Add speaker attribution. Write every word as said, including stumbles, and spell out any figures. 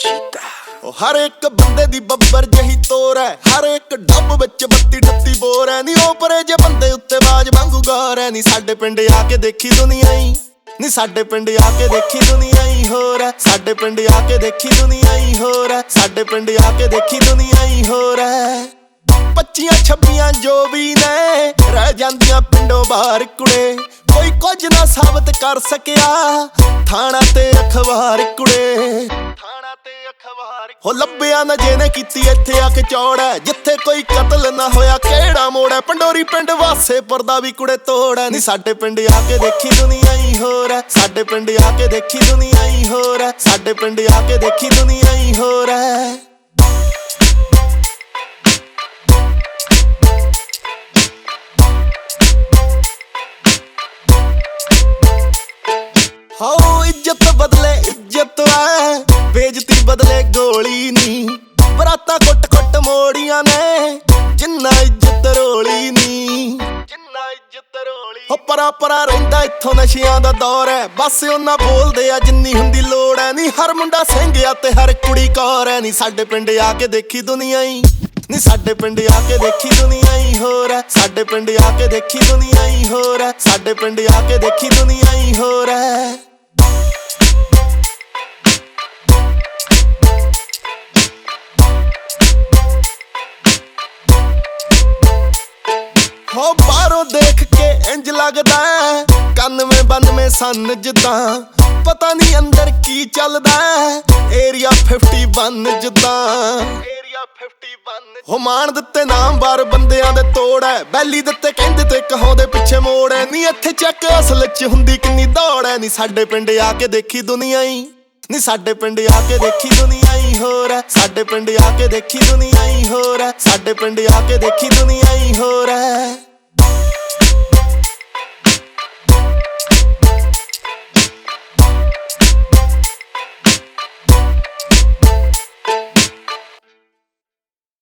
Speaker 1: ओ हर एक बंदे दी बब्बर जही तोर है, हर एक डब विच बत्ती डत्ती बोर है। नी ओपरे जे बंदे उत्ते बाज वांगू गौर है। नी साडे पिंड आके देखी दुनिया ही, नी साडे पिंड आके देखी दुनिया ही होर है। साडे पिंड आके देखी दुनिया ही होर है। साडे पिंड आके देखी दुनिया ही होर है। पच्चियां छब्बियां जो भी ने रह जांदियां पिंडों बाहर कुड़े, कोई कुछ ना साबित कर सकिया थाना ते अखबार कुड़े। थाना ते अखबार हो लब्बिया ना जेने कीती इत्थे आके चौड़ है, जिथे कोई कतल ना होया केड़ा मोड़ है। पंडोरी पिंड वासे परदा भी कुड़े तोड़ है। नी साडे पिंड आके देखी दुनिया ही होर है। साडे पिंड आके देखी दुनिया ही होर है। साडे पिंड आके देखी दुनिया ही होर है। हाँ इज्जत बदले इज्जत है, बेइज्जती बदले गोली नी। बराता कुट कुट मोड़ियां ने, जिन्ना इज्जत रोली नी। जिन्ना इज्जत रोली हो परा परा रहिंदा इत्थों नशियां दा दौर है। बस उन्ना बोलदे आ जिन्नी हुंदी लोड़ है। नी हर मुंडा सिंघ आ ते हर कुड़ी कौर है। नी साडे पिंड आके देखी दुनिया ही, नी साडे पिंड आके देखी दुनिया ही होर है। साडे पिंड आके देखी दुनिया ही होर है। साडे पिंड आके देखी दुनिया ही होर है। हो बारों देख के इंज लगदा है कानवे बानवे सन जिद्दां, पता नहीं अंदर की चलदा है एरिया फिफ्टी वन जिद्दां। एरिया फिफ्टी वन हो मान दिते नाम बार बंदियां दे तोड़ है। बैली दिते कहंदे ते कहों दे पिछे मोड़ है। नी इत्थे चेक असल च हुंदी किन्नी दौड़ है। नी साडे पिंड आके देखी दुनिया ही, नी साडे पिंड आके देखी दुनिया ही होर है। साडे पिंड आके देखी दुनिया ही होर है। साडे पिंड आके देखी दुनिया ही होर है।